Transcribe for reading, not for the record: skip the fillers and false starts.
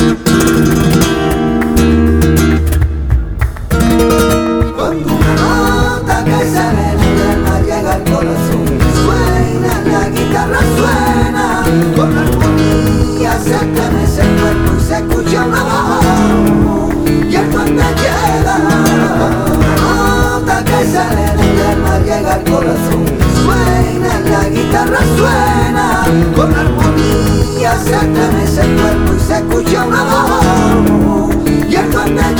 Cuando una nota que sale del alma llega al corazón, suena, la guitarra suena, con armonía se estremece el cuerpo y se escucha una voz, y el duende llega. Una nota que sale del alma llega al corazón, suena, la guitarra suena, con armonía se estremece el cuerpo y se escucha una voz, y el duende